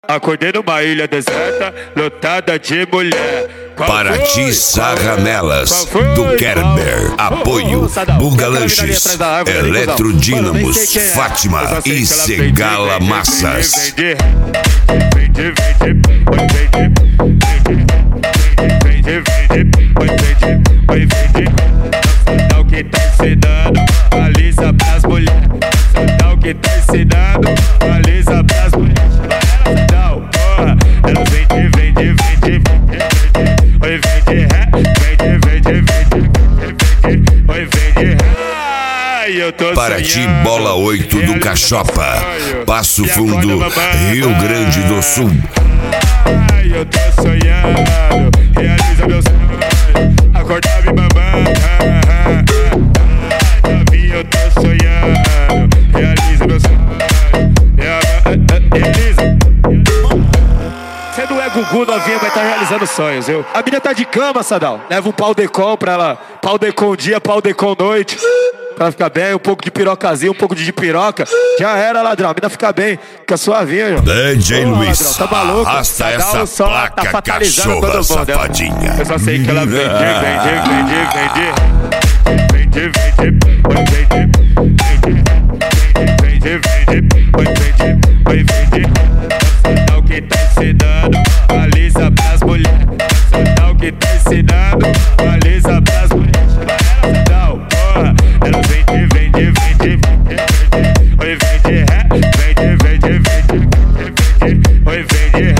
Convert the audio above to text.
Acordei numa ilha deserta, lotada de mulher. Paraty Sarranelas, do Kerber. Apoio Buga Lanches, Eletrodínamos, Fátima e Segala Massas. Sadal que tá ensinando Alisa pras mulheres. Sadal que tá ensinando Alisa pras mulheres. Sadal, porra, ela vende. Oi, vende ré, vende. Oi, vende ré. Eu tô Paraty Bola 8 do Cachopa, Passo Fundo, Rio Grande do Sul. Eu tô sonhando, realiza meu sonho, acordar me mamando. Eu tô sonhando, realiza meu sonho. Realiza. Você não é Gugu, novinha, mas tá realizando sonhos, viu? A menina tá de cama, Sadal. Leva um pau decom pra ela. Pau decom dia, pau decom noite. Pra ela ficar bem, um pouco de pirocazinha, um pouco de piroca. Já era, ladrão. A menina fica bem, fica suavinha, João. DJ Luiz, ladrão, tá maluco? arrasta Sadal essa placa, tá fatalizando cachorra todo mundo, safadinha. Eu só sei que ela vende. Sadal que tá ensinando Alisa pras mulheres. Sadal que tá ensinando Alisa pras mulheres. Sadal, porra, ela vende. Oi, vende ré, vende. Oi, vende